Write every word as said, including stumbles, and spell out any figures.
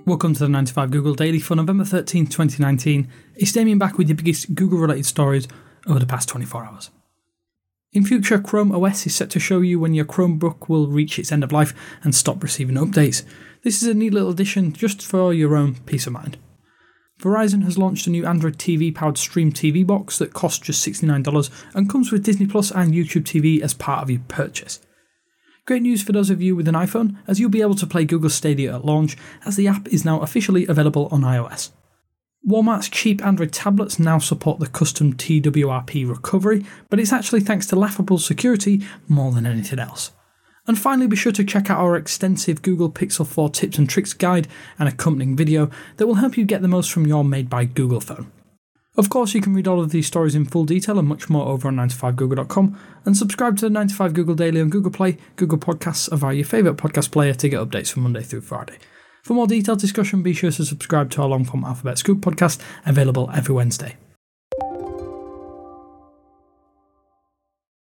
Welcome to the nine to five Google Daily for November thirteenth, twenty nineteen. It's Damien back with the biggest Google-related stories over the past twenty-four hours. In future, Chrome O S is set to show you when your Chromebook will reach its end of life and stop receiving updates. This is a neat little addition just for your own peace of mind. Verizon has launched a new Android T V-powered Stream T V box that costs just sixty-nine dollars and comes with Disney Plus and YouTube T V as part of your purchase. Great news for those of you with an iPhone, as you'll be able to play Google Stadia at launch, as the app is now officially available on iOS. Walmart's cheap Android tablets now support the custom T W R P recovery, but it's actually thanks to laughable security more than anything else. And finally, be sure to check out our extensive Google Pixel four tips and tricks guide and accompanying video that will help you get the most from your Made by Google phone. Of course, you can read all of these stories in full detail and much more over on nine to five google dot com, and subscribe to the nine to five Google Daily on Google Play, Google Podcasts, or via your favourite podcast player to get updates from Monday through Friday. For more detailed discussion, be sure to subscribe to our long-form Alphabet Scoop podcast, available every Wednesday.